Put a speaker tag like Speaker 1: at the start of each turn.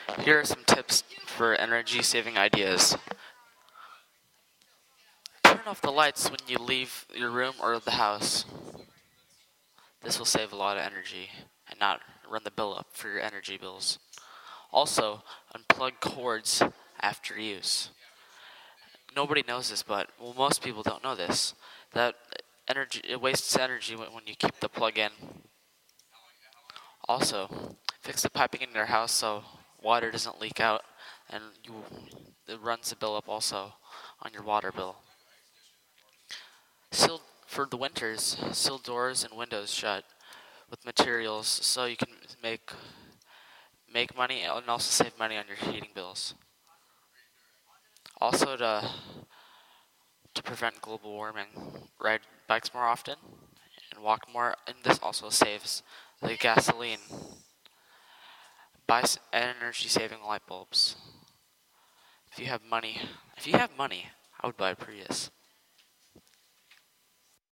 Speaker 1: Here are some tips for energy saving ideas. Turn off the lights when you leave your room or the house. This will save a lot of energy and not run the bill up for your energy bills. Also, unplug cords after use. Nobody knows this, but most people don't know this. That it wastes energy when you keep the plug in. Also, fix the piping in your house so water doesn't leak out, and it runs the bill up also on your water bill. For the winters, seal doors and windows shut with materials so you can make money and also save money on your heating bills. Also, to prevent global warming, ride bikes more often and walk more, and this also saves the gasoline. Buy energy-saving light bulbs. If you have money, I would buy a Prius.